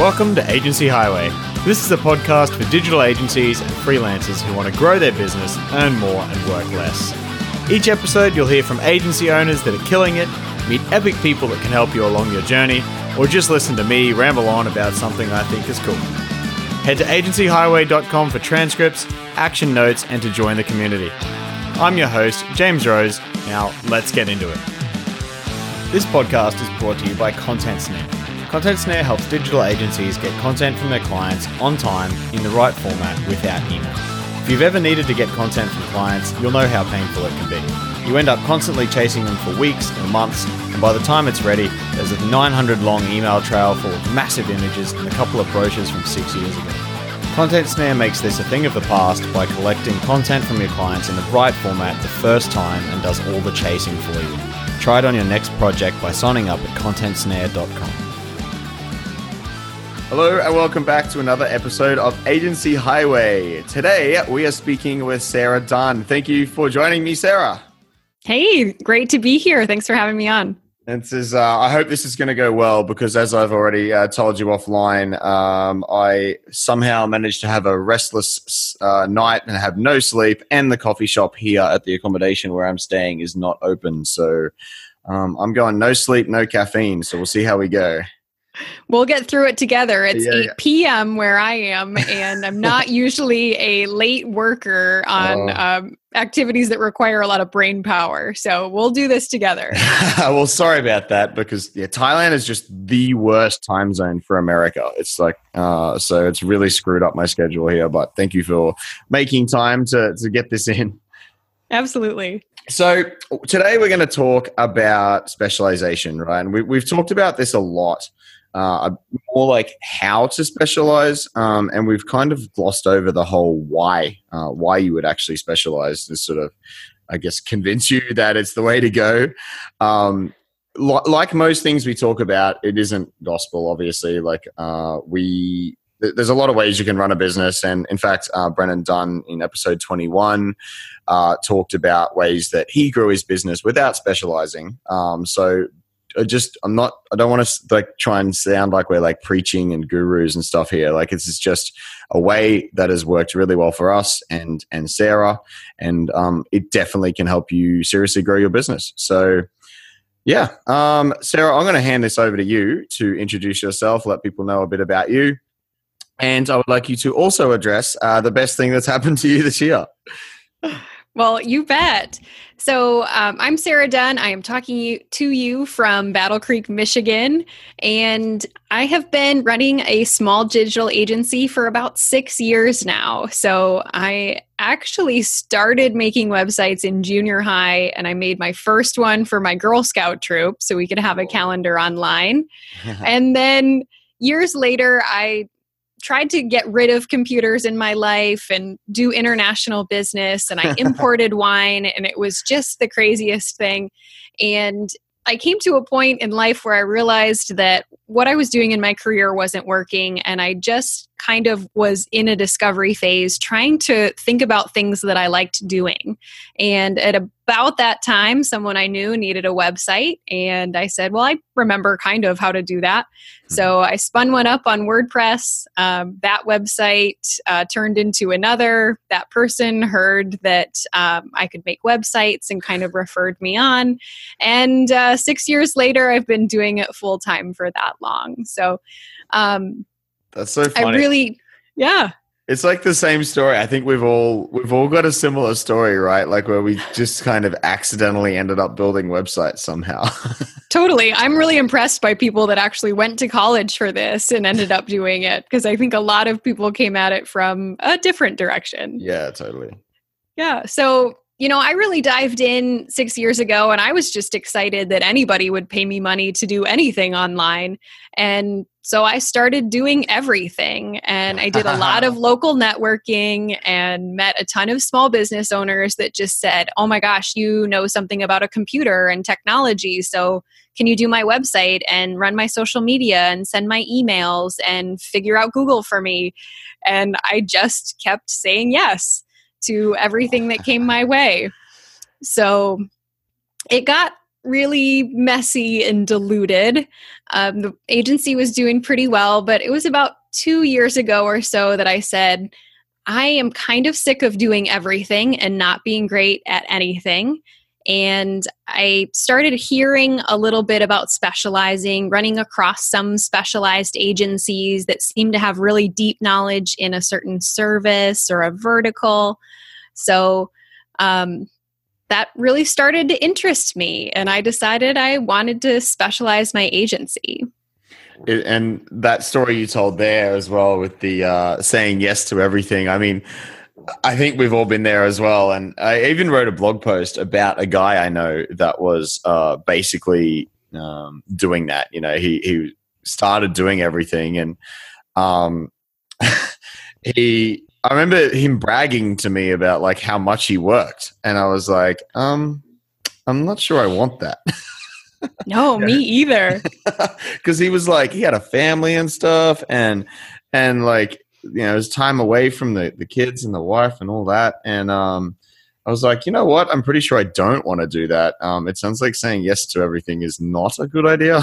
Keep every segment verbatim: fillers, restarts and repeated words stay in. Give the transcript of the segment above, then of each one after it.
Welcome to Agency Highway. This is a podcast for digital agencies and freelancers who want to grow their business, earn more, and work less. Each episode, you'll hear from agency owners that are killing it, meet epic people that can help you along your journey, or just listen to me ramble on about something I think is cool. Head to agency highway dot com for transcripts, action notes, and to join the community. I'm your host, James Rose. Now, let's get into it. This podcast is brought to you by Content Snare. Content Snare helps digital agencies get content from their clients on time in the right format without email. If you've ever needed to get content from clients, you'll know how painful it can be. You end up constantly chasing them for weeks or months, and by the time it's ready, there's a nine hundred long email trail full of massive images and a couple of brochures from six years ago. Content Snare makes this a thing of the past by collecting content from your clients in the right format the first time and does all the chasing for you. Try it on your next project by signing up at content snare dot com. Hello and welcome back to another episode of Agency Highway. Today we are speaking with Sarah Dunn. Thank you for joining me, Sarah. Hey, great to be here. Thanks for having me on. This is, uh, I hope this is going to go well because as I've already uh, told you offline, um, I somehow managed to have a restless uh, night and have no sleep, and the coffee shop here at the accommodation where I'm staying is not open. So um, I'm going no sleep, no caffeine. So we'll see how we go. We'll get through it together. It's yeah, eight yeah. p.m. where I am, and I'm not usually a late worker on Oh. um, activities that require a lot of brain power. So we'll do this together. Well, sorry about that because yeah, Thailand is just the worst time zone for America. It's like, uh, so it's really screwed up my schedule here, but thank you for making time to, to get this in. Absolutely. So today we're going to talk about specialization, right? And we, we've talked about this a lot. Uh, more like how to specialize, um, and we've kind of glossed over the whole why, uh, why you would actually specialize to sort of, I guess, convince you that it's the way to go. Um, li- like most things we talk about, it isn't gospel, obviously. Like uh, we, th- there's a lot of ways you can run a business, and in fact, uh, Brennan Dunn in episode twenty-one uh, talked about ways that he grew his business without specializing. Um, so. I just, I'm not, I don't want to like try and sound like we're like preaching and gurus and stuff here. Like it's just a way that has worked really well for us and, and Sarah. And um, it definitely can help you seriously grow your business. So yeah, um, Sarah, I'm going to hand this over to you to introduce yourself, let people know a bit about you. And I would like you to also address uh, the best thing that's happened to you this year. Well, you bet. So um, I'm Sarah Dunn. I am talking to you from Battle Creek, Michigan, and I have been running a small digital agency for about six years now. So I actually started making websites in junior high, and I made my first one for my Girl Scout troop so we could have a calendar online. And then years later, I tried to get rid of computers in my life and do international business. And I imported wine, and it was just the craziest thing. And I came to a point in life where I realized that what I was doing in my career wasn't working. And I just kind of was in a discovery phase, trying to think about things that I liked doing. And at about that time, someone I knew needed a website. And I said, well, I remember kind of how to do that. So I spun one up on WordPress. Um, that website uh, turned into another. That person heard that um, I could make websites and kind of referred me on. And uh, six years later, I've been doing it full time for that long. So um, That's so funny. I really, yeah. It's like the same story. I think we've all we've all got a similar story, right? Like where we just kind of accidentally ended up building websites somehow. Totally. I'm really impressed by people that actually went to college for this and ended up doing it, because I think a lot of people came at it from a different direction. Yeah, totally. Yeah. So, you know, I really dived in six years ago, and I was just excited that anybody would pay me money to do anything online. And so I started doing everything, and I did a lot of local networking and met a ton of small business owners that just said, oh my gosh, you know something about a computer and technology. So can you do my website and run my social media and send my emails and figure out Google for me? And I just kept saying yes to everything that came my way. So it got really messy and diluted. Um, the agency was doing pretty well, but it was about two years ago or so that I said, I am kind of sick of doing everything and not being great at anything. And I started hearing a little bit about specializing, running across some specialized agencies that seem to have really deep knowledge in a certain service or a vertical. So um, that really started to interest me. And I decided I wanted to specialize my agency. It, and that story you told there as well with the uh, saying yes to everything. I mean, I think we've all been there as well. And I even wrote a blog post about a guy I know that was uh, basically um, doing that. You know, he, he started doing everything, and um, he, I remember him bragging to me about like how much he worked. And I was like, um, I'm not sure I want that. No, me either. Because he was like, he had a family and stuff, and and like, you know, his time away from the, the kids and the wife and all that. And um, I was like, you know what? I'm pretty sure I don't want to do that. Um, it sounds like saying yes to everything is not a good idea.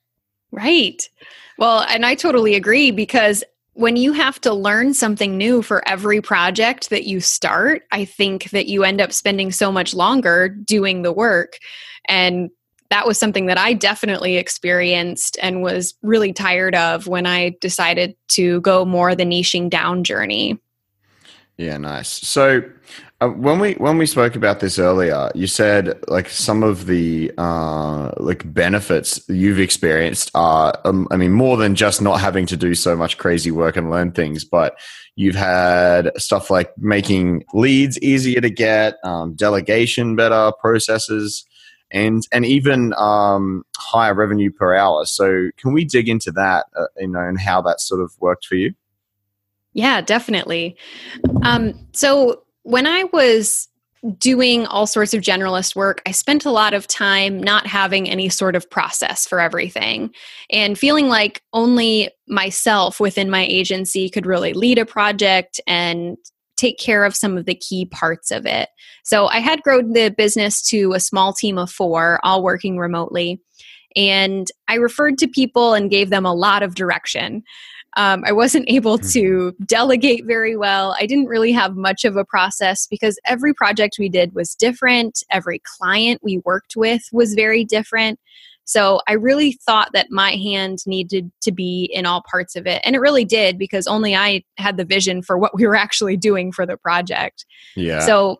Right. Well, and I totally agree, because when you have to learn something new for every project that you start, I think that you end up spending so much longer doing the work. And that was something that I definitely experienced and was really tired of when I decided to go more the niching down journey. Yeah, nice. So uh, when we when we spoke about this earlier, you said like some of the uh, like benefits you've experienced are, um, I mean, more than just not having to do so much crazy work and learn things, but you've had stuff like making leads easier to get, um, delegation better, processes, and and even um, higher revenue per hour. So can we dig into that, uh, you know, and how that sort of worked for you? Yeah, definitely. Um, so when I was doing all sorts of generalist work, I spent a lot of time not having any sort of process for everything and feeling like only myself within my agency could really lead a project and take care of some of the key parts of it. So I had grown the business to a small team of four, all working remotely. And I referred to people and gave them a lot of direction. Um, I wasn't able to delegate very well. I didn't really have much of a process because every project we did was different. Every client we worked with was very different. So I really thought that my hand needed to be in all parts of it. And it really did, because only I had the vision for what we were actually doing for the project. Yeah. So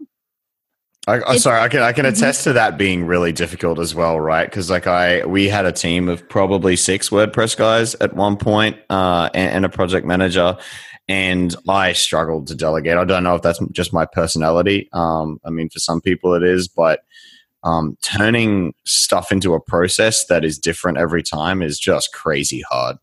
I, I'm sorry, I can I can attest to that being really difficult as well, right? Because like I, we had a team of probably six WordPress guys at one point, uh, and, and a project manager, and I struggled to delegate. I don't know if that's just my personality. Um, I mean, for some people it is, but um, turning stuff into a process that is different every time is just crazy hard.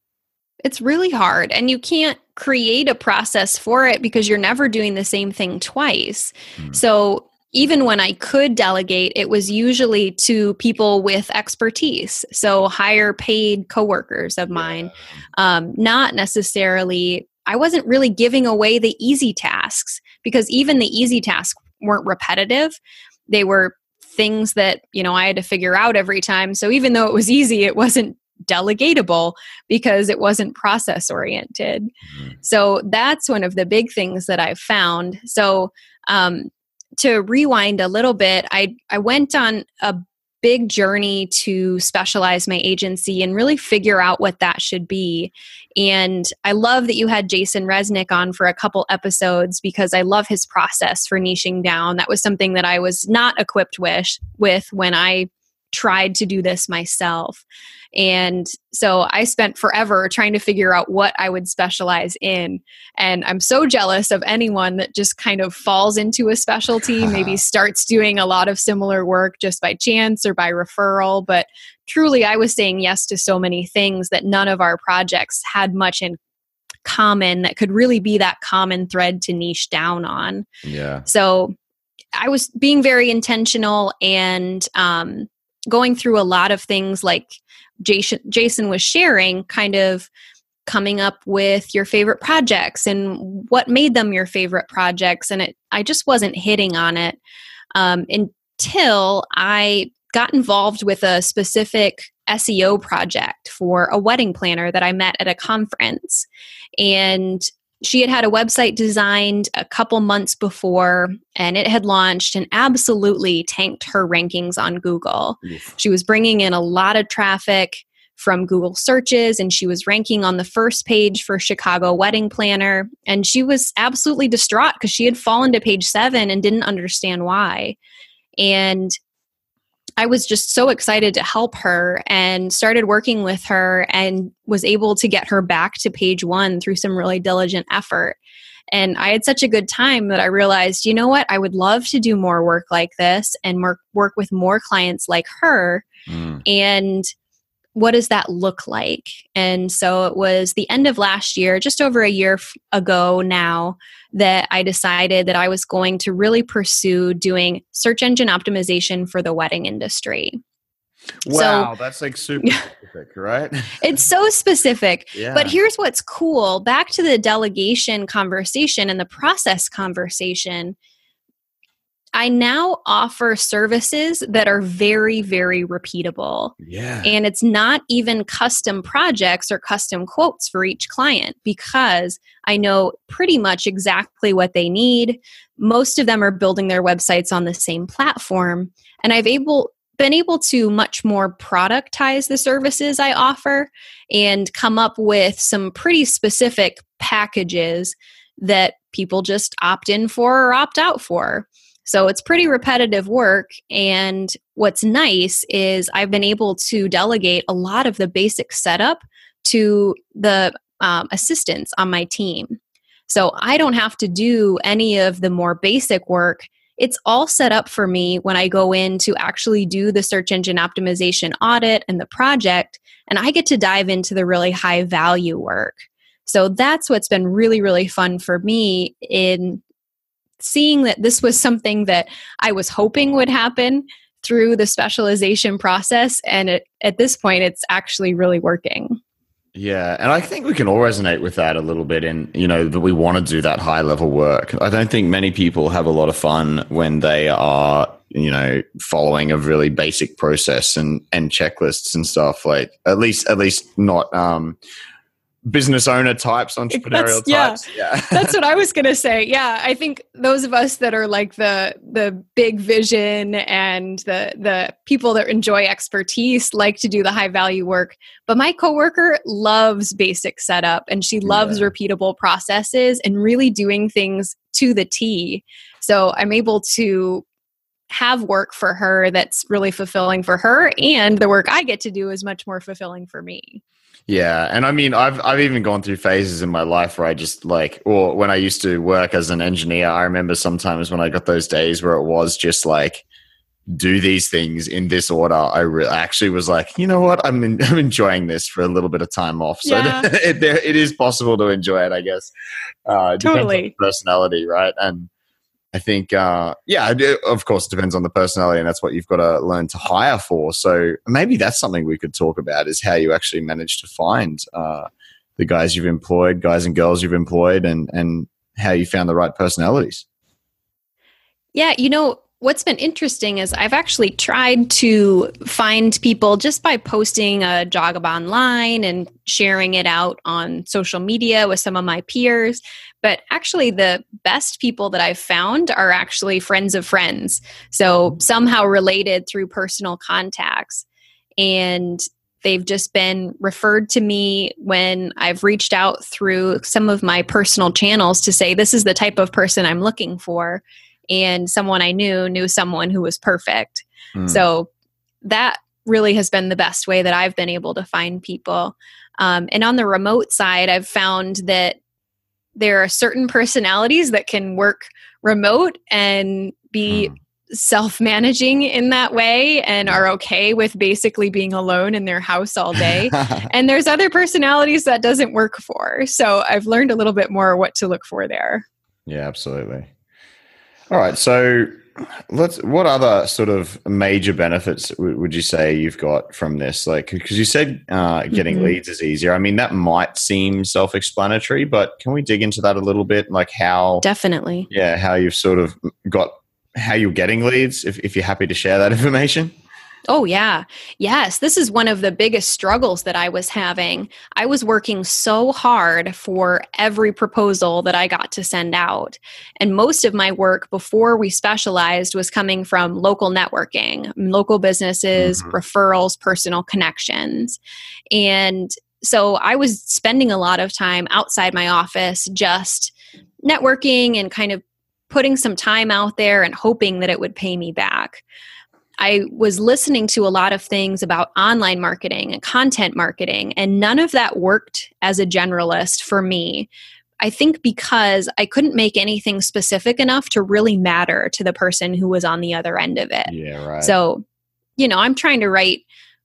It's really hard, and you can't create a process for it because you're never doing the same thing twice. Hmm. So even when I could delegate, it was usually to people with expertise. So higher paid coworkers of mine, yeah. um, not necessarily, I wasn't really giving away the easy tasks, because even the easy tasks weren't repetitive. They were things that, you know, I had to figure out every time. So even though it was easy, it wasn't delegatable because it wasn't process oriented. Mm-hmm. So that's one of the big things that I've found. So, um, to rewind a little bit, I, I went on a big journey to specialize my agency and really figure out what that should be. And I love that you had Jason Resnick on for a couple episodes, because I love his process for niching down. That was something that I was not equipped with, with when I tried to do this myself. And so I spent forever trying to figure out what I would specialize in. And I'm so jealous of anyone that just kind of falls into a specialty, maybe starts doing a lot of similar work just by chance or by referral. But truly, I was saying yes to so many things that none of our projects had much in common that could really be that common thread to niche down on. Yeah. So I was being very intentional and, um, going through a lot of things like Jason, Jason was sharing, kind of coming up with your favorite projects and what made them your favorite projects. And it, I just wasn't hitting on it um, until I got involved with a specific S E O project for a wedding planner that I met at a conference. And she had had a website designed a couple months before, and it had launched and absolutely tanked her rankings on Google. Oof. She was bringing in a lot of traffic from Google searches, and she was ranking on the first page for Chicago Wedding Planner. And she was absolutely distraught because she had fallen to page seven and didn't understand why. And I was just so excited to help her and started working with her and was able to get her back to page one through some really diligent effort. And I had such a good time that I realized, you know what, I would love to do more work like this and work, work with more clients like her. Mm. And what does that look like? And so it was the end of last year, just over a year f- ago now, that I decided that I was going to really pursue doing search engine optimization for the wedding industry. Wow, so, that's like super specific, right? It's so specific. Yeah. But here's what's cool. Back to the delegation conversation and the process conversation. I now offer services that are very, very repeatable. Yeah. And it's not even custom projects or custom quotes for each client because I know pretty much exactly what they need. Most of them are building their websites on the same platform. And I've able been able to much more productize the services I offer and come up with some pretty specific packages that people just opt in for or opt out for. So it's pretty repetitive work. And what's nice is I've been able to delegate a lot of the basic setup to the um, assistants on my team. So I don't have to do any of the more basic work. It's all set up for me when I go in to actually do the search engine optimization audit and the project, and I get to dive into the really high value work. So that's what's been really, really fun for me in seeing that this was something that I was hoping would happen through the specialization process. And it, at this point, it's actually really working. Yeah. And I think we can all resonate with that a little bit in, you know, that we want to do that high level work. I don't think many people have a lot of fun when they are, you know, following a really basic process and, and checklists and stuff, like at least, at least not, um, business owner types, entrepreneurial that's, types. Yeah, yeah. That's what I was going to say. Yeah. I think those of us that are like the the big vision and the the people that enjoy expertise like to do the high value work. But my coworker loves basic setup and she loves yeah. repeatable processes and really doing things to the T. So I'm able to have work for her that's really fulfilling for her, and the work I get to do is much more fulfilling for me. Yeah. And I mean, I've I've even gone through phases in my life where I just like, or when I used to work as an engineer, I remember sometimes when I got those days where it was just like, do these things in this order. I re- actually was like, you know what? I'm in, I'm enjoying this for a little bit of time off. So yeah. it, there, it is possible to enjoy it, I guess. Uh, it totally. Depends on personality, right? And I think, uh, yeah, it, of course, it depends on the personality, and that's what you've got to learn to hire for. So maybe that's something we could talk about, is how you actually manage to find uh, the guys you've employed, guys and girls you've employed, and and how you found the right personalities. Yeah, you know, what's been interesting is I've actually tried to find people just by posting a job online and sharing it out on social media with some of my peers. But actually, the best people that I've found are actually friends of friends. So somehow related through personal contacts. And they've just been referred to me when I've reached out through some of my personal channels to say, this is the type of person I'm looking for. And someone I knew knew someone who was perfect. Mm. So that really has been the best way that I've been able to find people. Um, and on the remote side, I've found that there are certain personalities that can work remote and be mm. self-managing in that way and are okay with basically being alone in their house all day. And there's other personalities that doesn't work for. So I've learned a little bit more what to look for there. Yeah, absolutely. All right. So let's, what other sort of major benefits w- would you say you've got from this? Like, because you said uh, getting mm-hmm. leads is easier. I mean, that might seem self-explanatory, but can we dig into that a little bit? Like how, definitely. Yeah. How you've sort of got, how you're getting leads, if, if you're happy to share that information. Oh, yeah. Yes. This is one of the biggest struggles that I was having. I was working so hard for every proposal that I got to send out. And most of my work before we specialized was coming from local networking, local businesses, Mhm. referrals, personal connections. And so I was spending a lot of time outside my office just networking and kind of putting some time out there and hoping that it would pay me back. I was listening to a lot of things about online marketing and content marketing, and none of that worked as a generalist for me. I think because I couldn't make anything specific enough to really matter to the person who was on the other end of it. Yeah, right. So, you know, I'm trying to write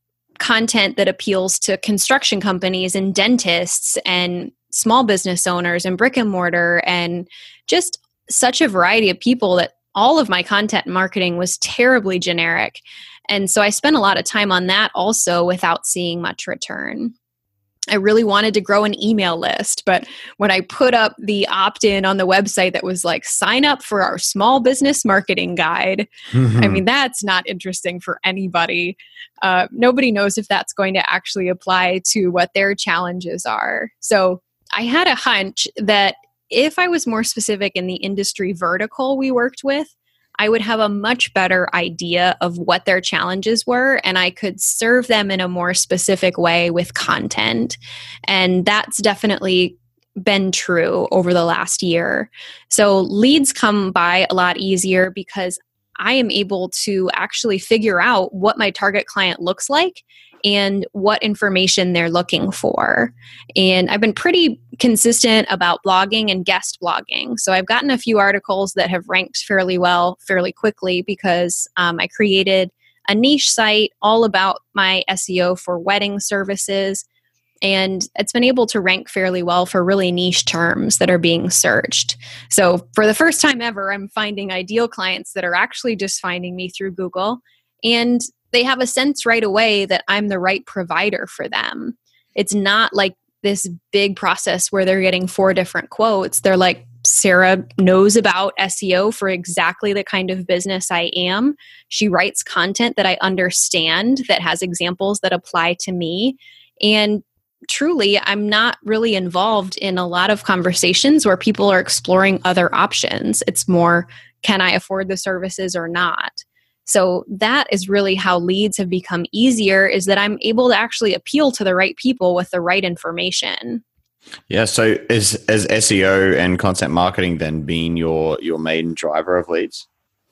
content that appeals to construction companies and dentists and small business owners and brick and mortar and just such a variety of people that all of my content marketing was terribly generic. And so I spent a lot of time on that also without seeing much return. I really wanted to grow an email list, but when I put up the opt-in on the website that was like, sign up for our small business marketing guide, I mean, that's not interesting for anybody. Uh, nobody knows if that's going to actually apply to what their challenges are. So I had a hunch that if I was more specific in the industry vertical we worked with, I would have a much better idea of what their challenges were, and I could serve them in a more specific way with content. And that's definitely been true over the last year. So leads come by a lot easier because I am able to actually figure out what my target client looks like and what information they're looking for. And I've been pretty consistent about blogging and guest blogging. So I've gotten a few articles that have ranked fairly well, fairly quickly, because um, I created a niche site all about my S E O for wedding services. And it's been able to rank fairly well for really niche terms that are being searched. So for the first time ever, I'm finding ideal clients that are actually just finding me through Google. And they have a sense right away that I'm the right provider for them. It's not like this big process where they're getting four different quotes. They're like, Sarah knows about S E O for exactly the kind of business I am. She writes content that I understand, that has examples that apply to me. And truly, I'm not really involved in a lot of conversations where people are exploring other options. It's more, can I afford the services or not? So that is really how leads have become easier, is that I'm able to actually appeal to the right people with the right information. Yeah. So is, is S E O and content marketing then been your, your main driver of leads?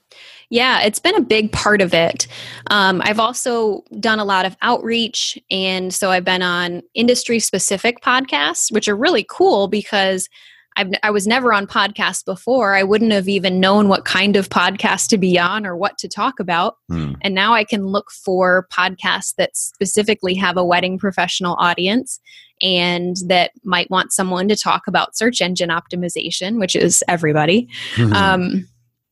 Yeah, it's been a big part of it. Um, I've also done a lot of outreach. And so I've been on industry-specific podcasts, which are really cool because I've, I was never on podcasts before. I wouldn't have even known what kind of podcast to be on or what to talk about. Hmm. And now I can look for podcasts that specifically have a wedding professional audience and that might want someone to talk about search engine optimization, which is everybody. Mm-hmm. Um,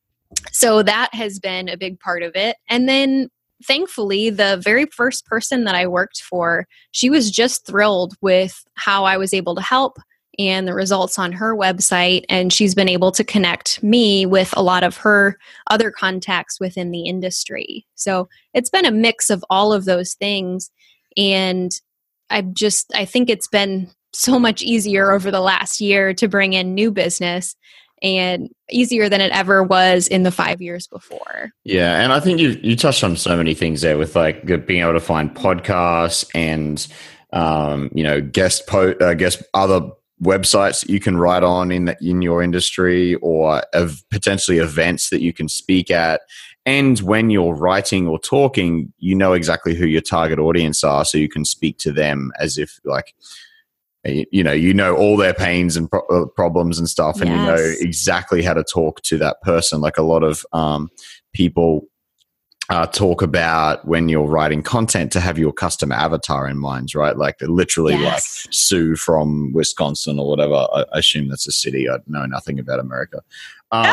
so that has been a big part of it. And then thankfully, the very first person that I worked for, she was just thrilled with how I was able to help and the results on her website. And she's been able to connect me with a lot of her other contacts within the industry. So it's been a mix of all of those things. And I've just, I think it's been so much easier over the last year to bring in new business, and easier than it ever was in the five years before. Yeah. And I think you you touched on so many things there with like being able to find podcasts and, um, you know, guest po- uh, guest other websites that you can write on in the, in your industry, or of potentially events that you can speak at. And when you're writing or talking, you know exactly who your target audience are, so you can speak to them as if like, you know, you know all their pains and pro- problems and stuff, and yes. you know exactly how to talk to that person. Like a lot of um, people uh, talk about when you're writing content to have your customer avatar in mind, right? Like literally yes. like Sue from Wisconsin or whatever. I, I assume that's a city. I know nothing about America. Um,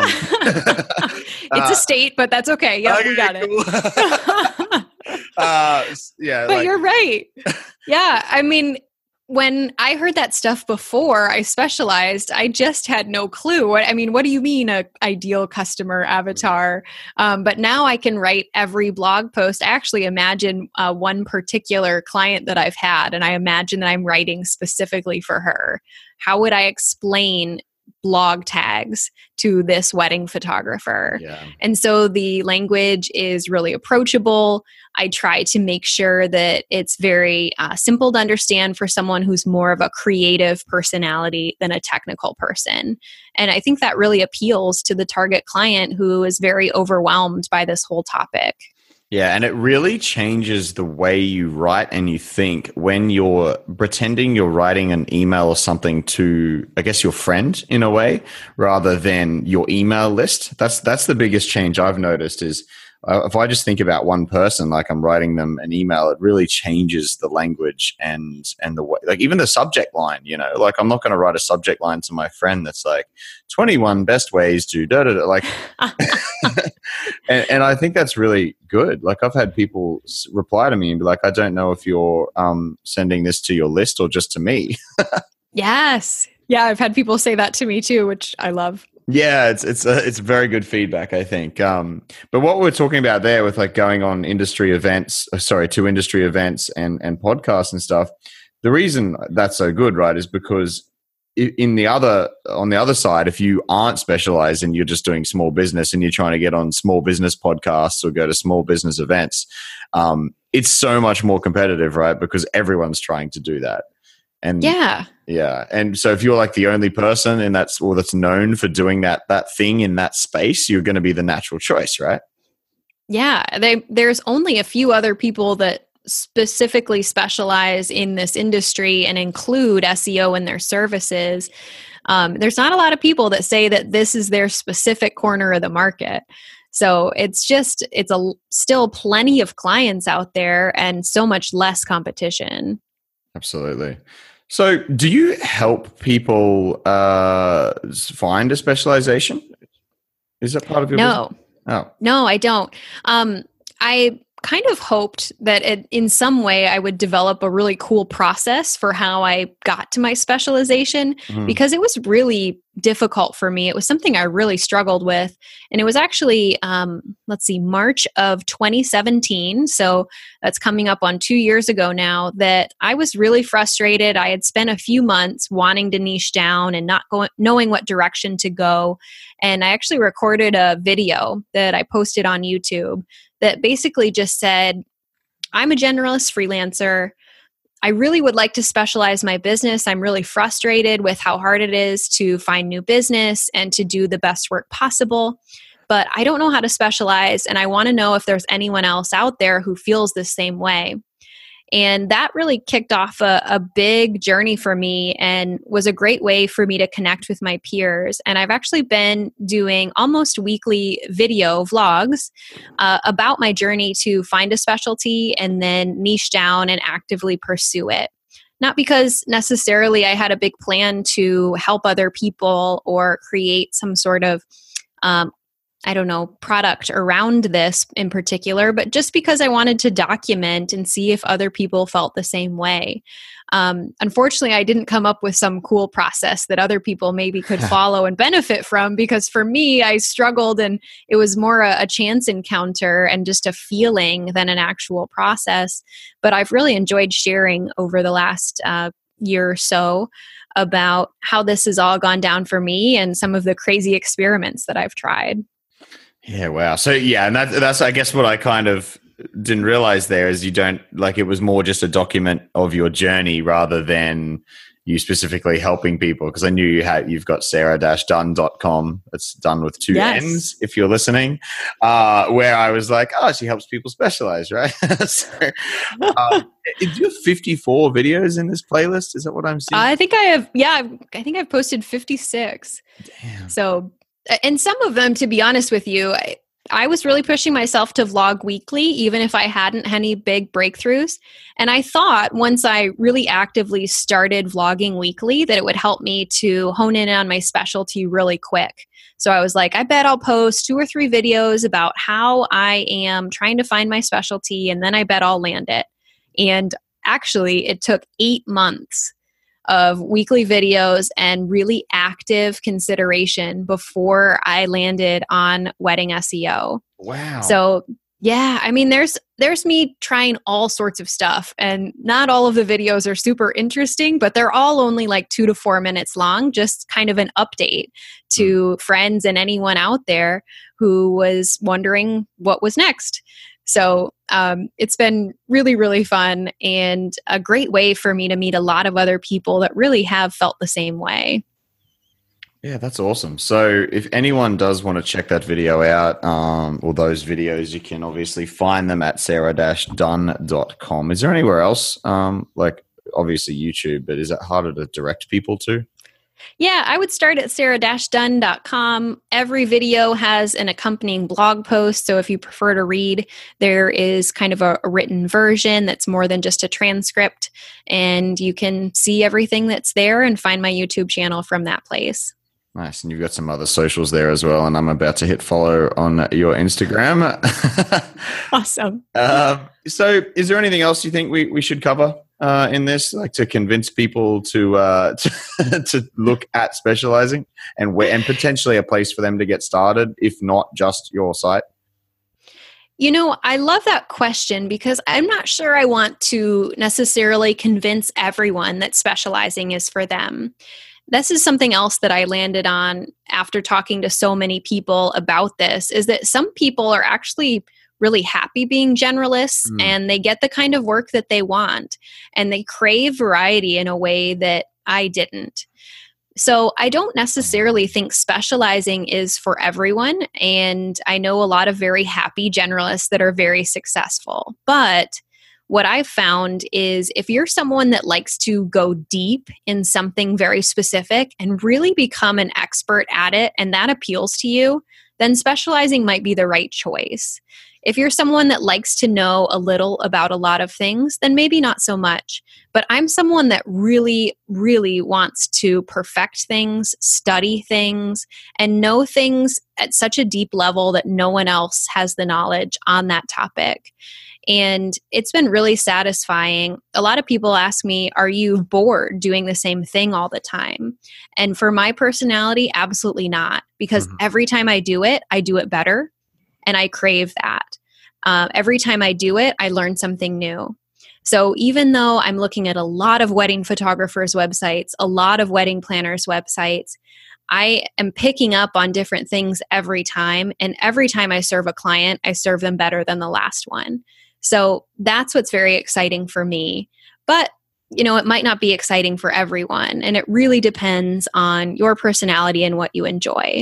it's uh, a state, but that's okay. Yeah, okay, we got cool. it. uh, yeah, but like, you're right. Yeah, I mean, when I heard that stuff before I specialized, I just had no clue. What I mean, what do you mean a ideal customer avatar? Um, but now I can write every blog post. I actually imagine uh, one particular client that I've had, and I imagine that I'm writing specifically for her. How would I explain blog tags to this wedding photographer? Yeah. And so the language is really approachable. I try to make sure that it's very uh, simple to understand for someone who's more of a creative personality than a technical person. And I think that really appeals to the target client who is very overwhelmed by this whole topic. Yeah, and it really changes the way you write and you think when you're pretending you're writing an email or something to, I guess, your friend in a way, rather than your email list. That's that's the biggest change I've noticed is uh, if I just think about one person, like I'm writing them an email, it really changes the language and and the way, like even the subject line, you know, like I'm not going to write a subject line to my friend that's like twenty-one best ways to da da da, like, and, and I think that's really good. Like I've had people reply to me and be like, I don't know if you're um, sending this to your list or just to me. Yes. Yeah, I've had people say that to me too, which I love. Yeah, it's it's uh, it's very good feedback, I think. Um, but what we're talking about there with like going on industry events, uh, sorry, to industry events and and podcasts and stuff, the reason that's so good, right, is because in the other on the other side, if you aren't specialized and you're just doing small business and you're trying to get on small business podcasts or go to small business events, um, it's so much more competitive, right? Because everyone's trying to do that. And yeah. Yeah. And so if you're like the only person in that or that's known for doing that that thing in that space, you're going to be the natural choice, right? Yeah. They, there's only a few other people that specifically specialize in this industry and include S E O in their services. Um, there's not a lot of people that say that this is their specific corner of the market. So it's just, it's a still plenty of clients out there and so much less competition. Absolutely. So do you help people uh, find a specialization? Is that part of your no. business? Oh. No, I don't. Um, I kind of hoped that it, in some way I would develop a really cool process for how I got to my specialization mm-hmm. because it was really difficult for me. It was something I really struggled with. And it was actually, um, let's see, March of twenty seventeen. So that's coming up on two years ago now that I was really frustrated. I had spent a few months wanting to niche down and not going, knowing what direction to go. And I actually recorded a video that I posted on YouTube that basically just said, I'm a generalist freelancer. I really would like to specialize my business. I'm really frustrated with how hard it is to find new business and to do the best work possible. But I don't know how to specialize, and I want to know if there's anyone else out there who feels the same way. And that really kicked off a, a big journey for me and was a great way for me to connect with my peers. And I've actually been doing almost weekly video vlogs uh, about my journey to find a specialty and then niche down and actively pursue it. Not because necessarily I had a big plan to help other people or create some sort of um, I don't know, product around this in particular, but just because I wanted to document and see if other people felt the same way. Um, unfortunately, I didn't come up with some cool process that other people maybe could follow and benefit from, because for me, I struggled and it was more a, a chance encounter and just a feeling than an actual process. But I've really enjoyed sharing over the last uh, year or so about how this has all gone down for me and some of the crazy experiments that I've tried. Yeah, wow. So yeah, and that, that's, I guess, what I kind of didn't realize there is you don't, like, it was more just a document of your journey rather than you specifically helping people. Because I knew you had, you've got sarah dash dunn dot com. It's done with two yes. N's, if you're listening, uh, where I was like, oh, she helps people specialize, right? so, uh, do you have fifty-four videos in this playlist? Is that what I'm seeing? I think I have, yeah, I think I've posted fifty-six. Damn. So, and some of them, to be honest with you, I, I was really pushing myself to vlog weekly, even if I hadn't had any big breakthroughs. And I thought once I really actively started vlogging weekly that it would help me to hone in on my specialty really quick. So I was like, I bet I'll post two or three videos about how I am trying to find my specialty, and then I bet I'll land it. And actually, it took eight months of weekly videos and really active consideration before I landed on wedding S E O. Wow. So yeah, I mean, there's there's me trying all sorts of stuff, and not all of the videos are super interesting, but they're all only like two to four minutes long, just kind of an update to mm. friends and anyone out there who was wondering what was next. So um, it's been really, really fun and a great way for me to meet a lot of other people that really have felt the same way. Yeah, that's awesome. So if anyone does want to check that video out, um, or those videos, you can obviously find them at sarah dash dunn dot com. Is there anywhere else, um, like obviously YouTube, but is it harder to direct people to? Yeah, I would start at sarah dash dunn dot com. Every video has an accompanying blog post. So if you prefer to read, there is kind of a, a written version that's more than just a transcript. And you can see everything that's there and find my YouTube channel from that place. Nice. And you've got some other socials there as well. And I'm about to hit follow on your Instagram. Awesome. Uh, so is there anything else you think we, we should cover uh, in this, like to convince people to, uh, to, to look at specializing and where, and potentially a place for them to get started, if not just your site? You know, I love that question because I'm not sure I want to necessarily convince everyone that specializing is for them. This is something else that I landed on after talking to so many people about this, is that some people are actually really happy being generalists mm. and they get the kind of work that they want and they crave variety in a way that I didn't. So I don't necessarily think specializing is for everyone. And I know a lot of very happy generalists that are very successful. But what I've found is if you're someone that likes to go deep in something very specific and really become an expert at it, and that appeals to you, then specializing might be the right choice. If you're someone that likes to know a little about a lot of things, then maybe not so much. But I'm someone that really, really wants to perfect things, study things, and know things at such a deep level that no one else has the knowledge on that topic. And it's been really satisfying. A lot of people ask me, are you bored doing the same thing all the time? And for my personality, absolutely not. Because mm-hmm. every time I do it, I do it better. And I crave that. Uh, every time I do it, I learn something new. So even though I'm looking at a lot of wedding photographers' websites, a lot of wedding planners' websites, I am picking up on different things every time. And every time I serve a client, I serve them better than the last one. So that's what's very exciting for me. But, you know, it might not be exciting for everyone. And it really depends on your personality and what you enjoy.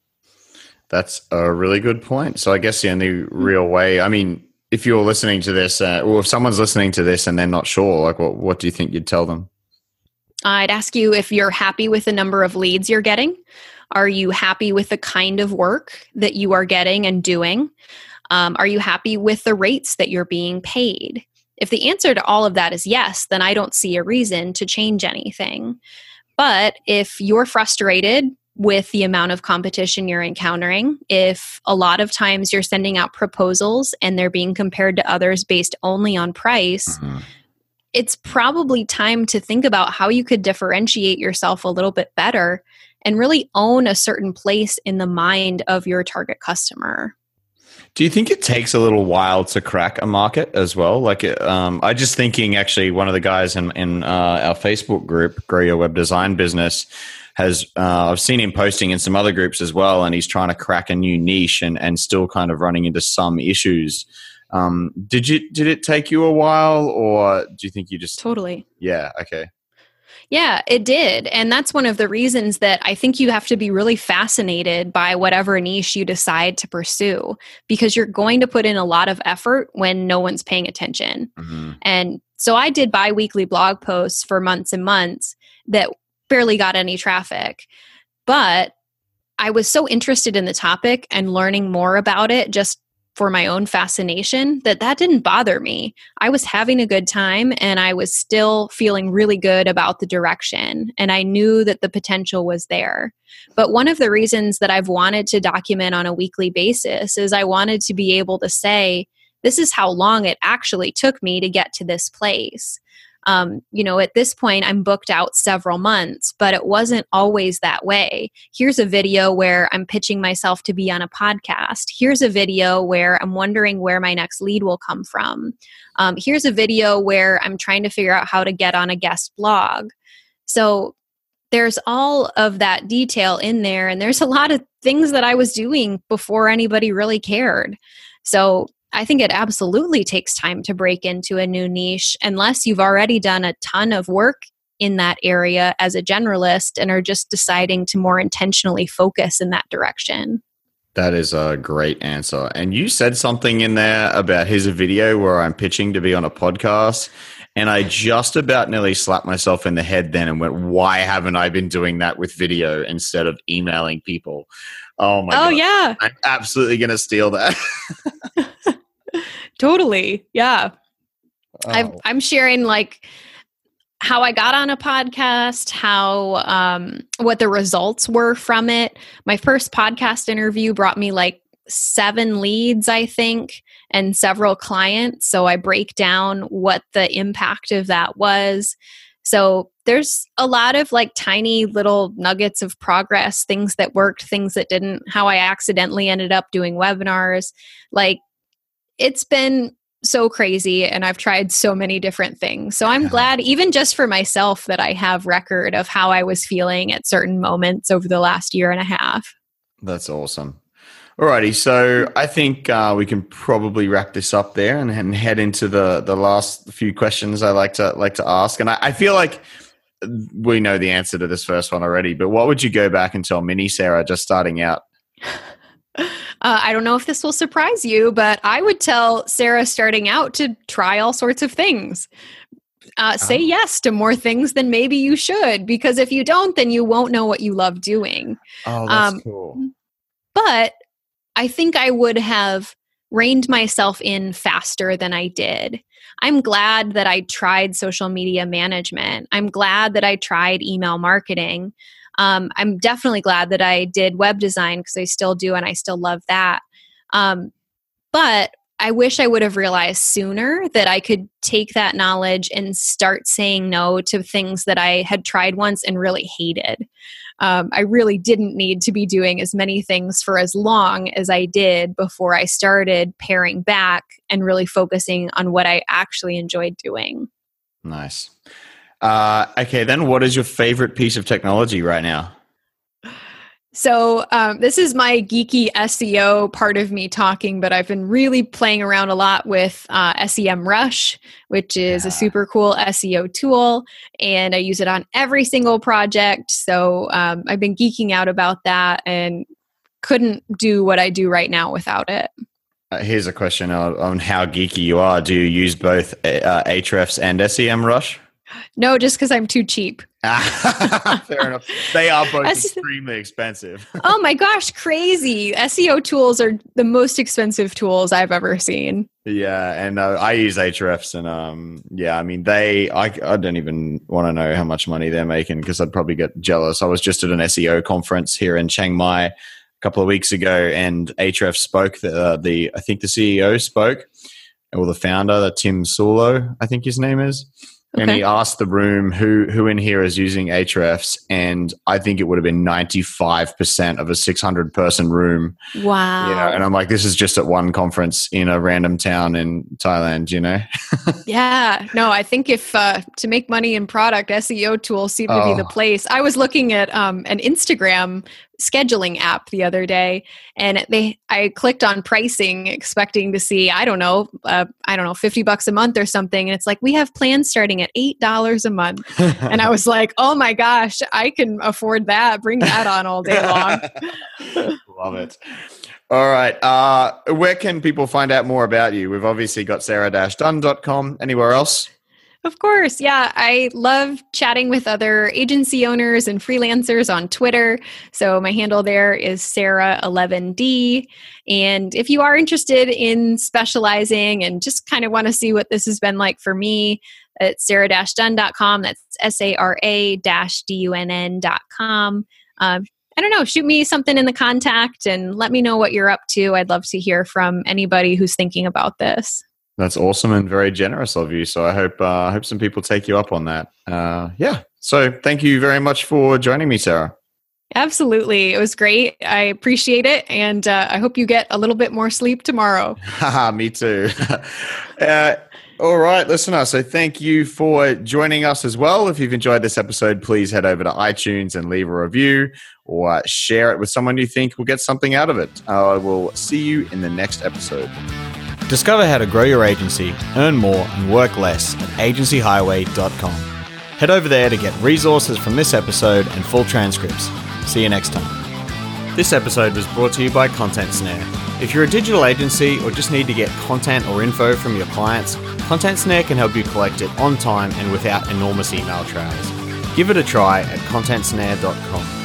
That's a really good point. So I guess the only real way, I mean, if you're listening to this, uh, or if someone's listening to this and they're not sure, like what, what do you think you'd tell them? I'd ask you if you're happy with the number of leads you're getting. Are you happy with the kind of work that you are getting and doing? Um, are you happy with the rates that you're being paid? If the answer to all of that is yes, then I don't see a reason to change anything. But if you're frustrated with the amount of competition you're encountering, if a lot of times you're sending out proposals and they're being compared to others based only on price, mm-hmm. it's probably time to think about how you could differentiate yourself a little bit better and really own a certain place in the mind of your target customer. Do you think it takes a little while to crack a market as well? Like, um, I just thinking actually one of the guys in, in uh, our Facebook group, Grow Your Web Design Business, has uh, I've seen him posting in some other groups as well, and he's trying to crack a new niche and, and still kind of running into some issues. Um, did you did it take you a while, or do you think you just totally? Yeah. Okay. Yeah, it did. And that's one of the reasons that I think you have to be really fascinated by whatever niche you decide to pursue, because you're going to put in a lot of effort when no one's paying attention. Mm-hmm. And so I did bi-weekly blog posts for months and months that barely got any traffic. But I was so interested in the topic and learning more about it just for my own fascination that that didn't bother me. I was having a good time and I was still feeling really good about the direction. And I knew that the potential was there. But one of the reasons that I've wanted to document on a weekly basis is I wanted to be able to say, this is how long it actually took me to get to this place. Um, you know, at this point, I'm booked out several months, but it wasn't always that way. Here's a video where I'm pitching myself to be on a podcast. Here's a video where I'm wondering where my next lead will come from. Um, here's a video where I'm trying to figure out how to get on a guest blog. So there's all of that detail in there, and there's a lot of things that I was doing before anybody really cared. So I think it absolutely takes time to break into a new niche unless you've already done a ton of work in that area as a generalist and are just deciding to more intentionally focus in that direction. That is a great answer. And you said something in there about here's a video where I'm pitching to be on a podcast. And I just about nearly slapped myself in the head then and went, why haven't I been doing that with video instead of emailing people? Oh my Oh, God. yeah. I'm absolutely going to steal that. Totally. Yeah. Oh. I've, I'm sharing like how I got on a podcast, how, um, what the results were from it. My first podcast interview brought me like seven leads, I think, and several clients. So I break down what the impact of that was. So there's a lot of like tiny little nuggets of progress, things that worked, things that didn't, how I accidentally ended up doing webinars. Like it's been so crazy and I've tried so many different things. So I'm glad, even just for myself, that I have record of how I was feeling at certain moments over the last year and a half. That's awesome. Alrighty, so I think uh, we can probably wrap this up there and, and head into the the last few questions I like to like to ask. And I, I feel like we know the answer to this first one already, but what would you go back and tell mini Sarah just starting out? Uh, I don't know if this will surprise you, but I would tell Sarah starting out to try all sorts of things. Uh, say Oh. yes to more things than maybe you should, because if you don't, then you won't know what you love doing. Oh, that's Um, cool. But I think I would have reined myself in faster than I did. I'm glad that I tried social media management. I'm glad that I tried email marketing. Um, I'm definitely glad that I did web design because I still do and I still love that. Um, but I wish I would have realized sooner that I could take that knowledge and start saying no to things that I had tried once and really hated. Um, I really didn't need to be doing as many things for as long as I did before I started paring back and really focusing on what I actually enjoyed doing. Nice. Uh, okay, then what is your favorite piece of technology right now? So um, this is my geeky S E O part of me talking, but I've been really playing around a lot with uh, SEMrush, which is Yeah. a super cool S E O tool, and I use it on every single project. So um, I've been geeking out about that and couldn't do what I do right now without it. Uh, here's a question on, on how geeky you are. Do you use both uh, Ahrefs and SEMrush? No, just because I'm too cheap. Fair enough. They are both S- extremely expensive. Oh my gosh, crazy. S E O tools are the most expensive tools I've ever seen. Yeah, and uh, I use Ahrefs, and um, yeah, I mean they. I, I don't even want to know how much money they're making because I'd probably get jealous. I was just at an S E O conference here in Chiang Mai a couple of weeks ago, and Ahrefs spoke. The, uh, the I think the C E O spoke, or the founder, the Tim Sulo, I think his name is. And Okay. he asked the room who who in here is using Ahrefs, and I think it would have been ninety-five percent of a six hundred person room. Wow. You know, and I'm like, this is just at one conference in a random town in Thailand, you know? Yeah, no, I think if uh, to make money in product, S E O tools seem to be the Oh. place. I was looking at um, an Instagram scheduling app the other day, and they I clicked on pricing, expecting to see I don't know, uh, I don't know, fifty bucks a month or something, and it's like we have plans starting at eight dollars a month, and I was like, oh my gosh, I can afford that. Bring that on all day long. Love it. All right. Uh, where can people find out more about you? We've obviously got sarah dash dunn dot com. Anywhere else? Of course. Yeah. I love chatting with other agency owners and freelancers on Twitter. So my handle there is Sarah eleven D. And if you are interested in specializing and just kind of want to see what this has been like for me, it's sarah dash dunn dot com. That's S A R A dash D U N N dot com. Um, I don't know, shoot me something in the contact and let me know what you're up to. I'd love to hear from anybody who's thinking about this. That's awesome and very generous of you. So I hope uh, I hope some people take you up on that. Uh, yeah. So thank you very much for joining me, Sarah. Absolutely. It was great. I appreciate it. And uh, I hope you get a little bit more sleep tomorrow. Haha, me too. uh, all right, listener. So thank you for joining us as well. If you've enjoyed this episode, please head over to iTunes and leave a review or share it with someone you think will get something out of it. I will see you in the next episode. Discover how to grow your agency, earn more, and work less at agency highway dot com. Head over there to get resources from this episode and full transcripts. See you next time. This episode was brought to you by Content Snare. If you're a digital agency or just need to get content or info from your clients, Content Snare can help you collect it on time and without enormous email trails. Give it a try at content snare dot com.